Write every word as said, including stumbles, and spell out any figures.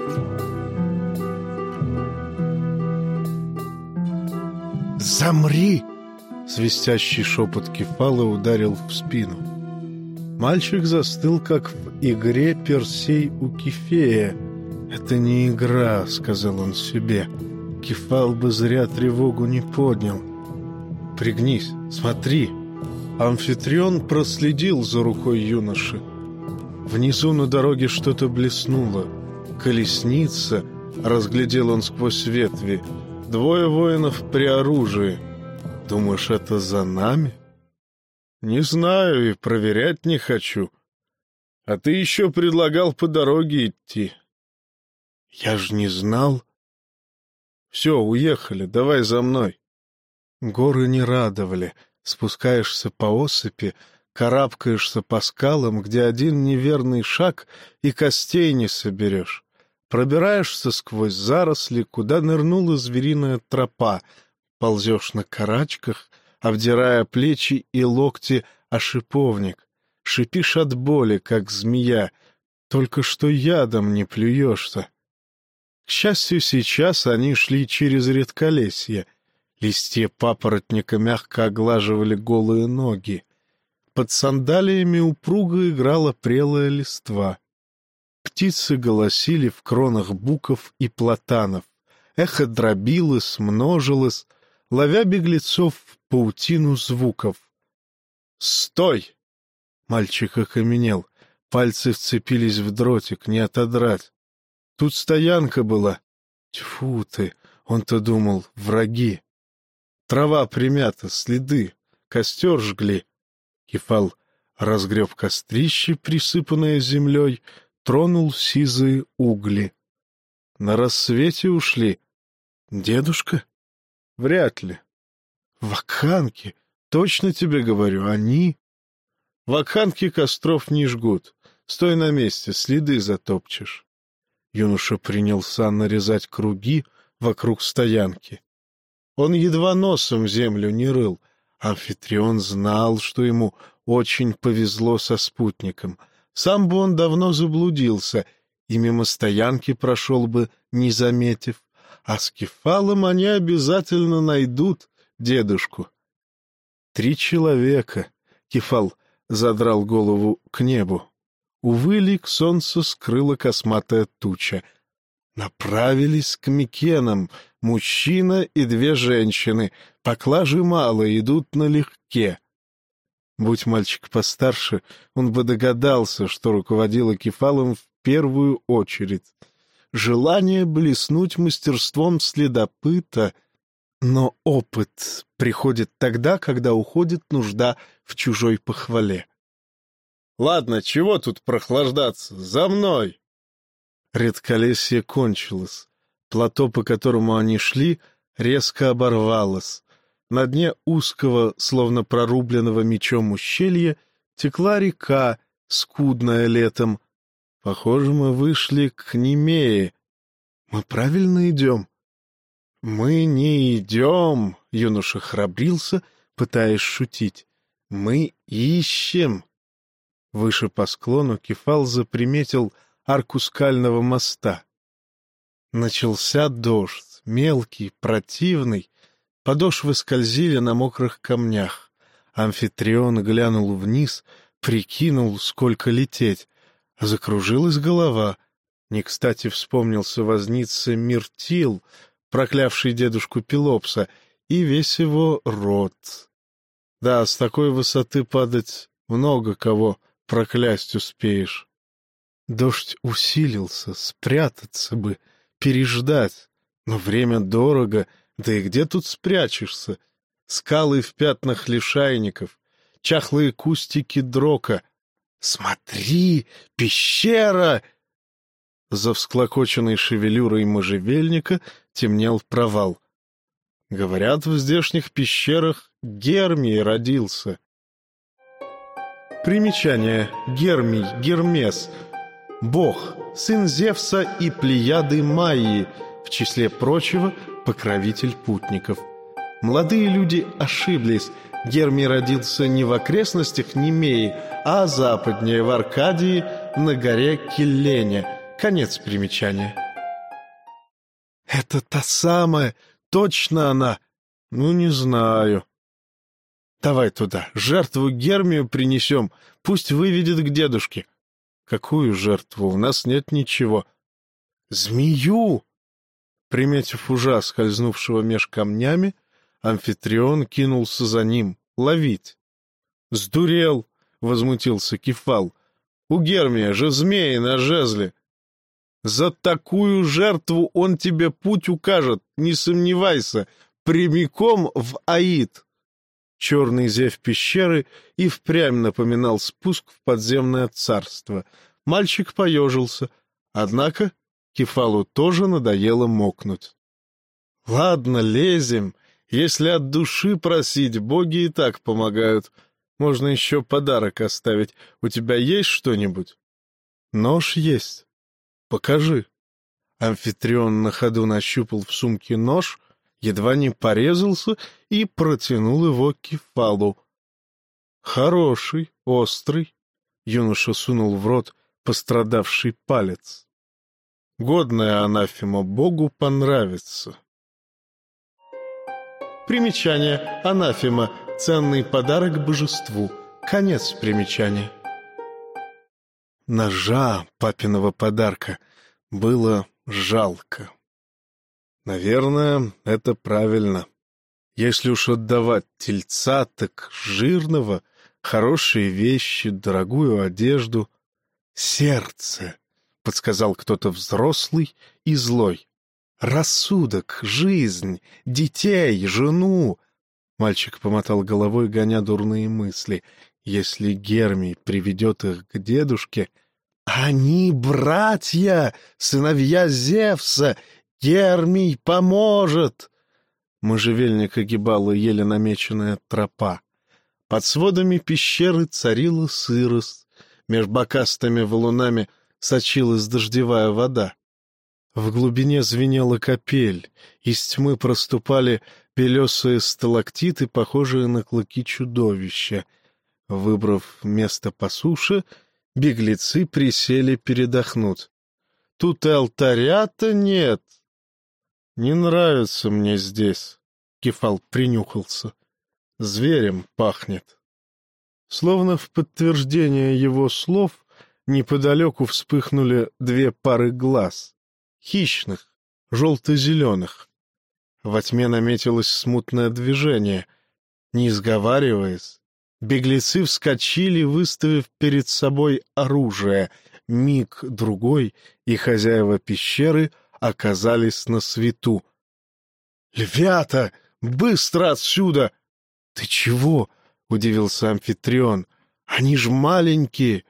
«Замри!» — свистящий шепот Кефала ударил в спину. Мальчик застыл, как в игре Персей у Кефея. «Это не игра», — сказал он себе. «Кефал бы зря тревогу не поднял». «Пригнись, смотри». Амфитрион проследил за рукой юноши. Внизу на дороге что-то блеснуло. Колесница, разглядел он сквозь ветви. Двое воинов при оружии. Думаешь, это за нами? Не знаю и проверять не хочу. А ты еще предлагал по дороге идти. Я ж не знал. Все, уехали, давай за мной. Горы не радовали. Спускаешься по осыпи, карабкаешься по скалам, где один неверный шаг и костей не соберешь. Пробираешься сквозь заросли, куда нырнула звериная тропа, ползешь на карачках, обдирая плечи и локти о шиповник, шипишь от боли, как змея, только что ядом не плюешься. К счастью, сейчас они шли через редколесье. Листья папоротника мягко оглаживали голые ноги. Под сандалиями упруго играла прелая листва. Птицы голосили в кронах буков и платанов. Эхо дробилось, множилось, ловя беглецов в паутину звуков. «Стой!» Мальчик окаменел. Пальцы вцепились в дротик, не отодрать. Тут стоянка была. Тьфу ты, он-то думал, враги. Трава примята, следы, костер жгли. Кефал разгреб кострище, присыпанное землей, тронул сизые угли. На рассвете ушли. Дедушка? Вряд ли. Вакханки, точно тебе говорю, они... Вакханки костров не жгут. Стой на месте, следы затопчешь. Юноша принялся нарезать круги вокруг стоянки. Он едва носом землю не рыл. Амфитрион знал, что ему очень повезло со спутником. Сам бы он давно заблудился, и мимо стоянки прошел бы, не заметив. А с Кефалом они обязательно найдут дедушку. Три человека. Кефал задрал голову к небу. Увы, лик солнца скрыла косматая туча. Направились к Микенам. Мужчина и две женщины. Поклажи мало, идут налегке. Будь мальчик постарше, он бы догадался, что руководило Кефалом в первую очередь. Желание блеснуть мастерством следопыта. Но опыт приходит тогда, когда уходит нужда в чужой похвале. «Ладно, чего тут прохлаждаться? За мной!» Редколесье кончилось. Плато, по которому они шли, резко оборвалось. На дне узкого, словно прорубленного мечом ущелья, текла река, скудная летом. Похоже, мы вышли к Немее. Мы правильно идем? Мы не идем, юноша храбрился, пытаясь шутить. Мы ищем. Выше по склону Кефал заприметил арку скального моста. Начался дождь, мелкий, противный. Подошвы скользили на мокрых камнях. Амфитрион глянул вниз, прикинул, сколько лететь. Закружилась голова. Не кстати вспомнился возница Миртил, проклявший дедушку Пелопса, и весь его род. Да, с такой высоты падать много кого проклясть успеешь. Дождь усилился, спрятаться бы, переждать. Но время дорого, да и где тут спрячешься? Скалы в пятнах лишайников, чахлые кустики дрока. «Смотри, пещера!» За всклокоченной шевелюрой можжевельника темнел провал. Говорят, в здешних пещерах Гермий родился. Примечание. Гермий, Гермес. Бог, сын Зевса и Плеяды Майи, в числе прочего, покровитель путников. Молодые люди ошиблись. Гермий родился не в окрестностях Немеи, а западнее, в Аркадии, на горе Келлене. Конец примечания. Это та самая, точно она. Ну, не знаю. Давай туда, жертву Гермию принесем, пусть выведет к дедушке. Какую жертву? У нас нет ничего. Змею! Приметив ужас, скользнувшего меж камнями, Амфитрион кинулся за ним, ловить. «Сдурел!» — возмутился Кефал. «У Гермия же змеи на жезле! За такую жертву он тебе путь укажет, не сомневайся, прямиком в Аид!» Черный зев пещеры и впрямь напоминал спуск в подземное царство. Мальчик поежился, однако Кефалу тоже надоело мокнуть. «Ладно, лезем. Если от души просить, боги и так помогают. Можно еще подарок оставить. У тебя есть что-нибудь?» «Нож есть. Покажи». Амфитрион на ходу нащупал в сумке нож, едва не порезался и протянул его к Кефалу. «Хороший, острый», — юноша сунул в рот пострадавший палец. «Годная анафема богу понравится». Примечание. Анафема. Ценный подарок божеству. Конец примечания. Ножа папиного подарка было жалко. Наверное, это правильно. Если уж отдавать тельца, так жирного, хорошие вещи, дорогую одежду. Сердце, — подсказал кто-то взрослый и злой. Рассудок, жизнь, детей, жену. Мальчик помотал головой, гоня дурные мысли. Если Гермий приведет их к дедушке... Они братья, сыновья Зевса. Гермий поможет. Можжевельник огибала еле намеченная тропа. Под сводами пещеры царила сырость. Меж бокастыми валунами сочилась дождевая вода. В глубине звенела капель, из тьмы проступали белесые сталактиты, похожие на клыки чудовища. Выбрав место по суше, беглецы присели передохнуть. Тут и алтаря-то нет. Не нравится мне здесь, — Кефал принюхался. Зверем пахнет. Словно в подтверждение его слов неподалеку вспыхнули две пары глаз. Хищных, желто-зеленых. Во тьме наметилось смутное движение. Не сговариваясь, беглецы вскочили, выставив перед собой оружие. Миг-другой, и хозяева пещеры оказались на свету. «Львята! Быстро отсюда!» «Ты чего?» — удивился Амфитрион. «Они ж маленькие!»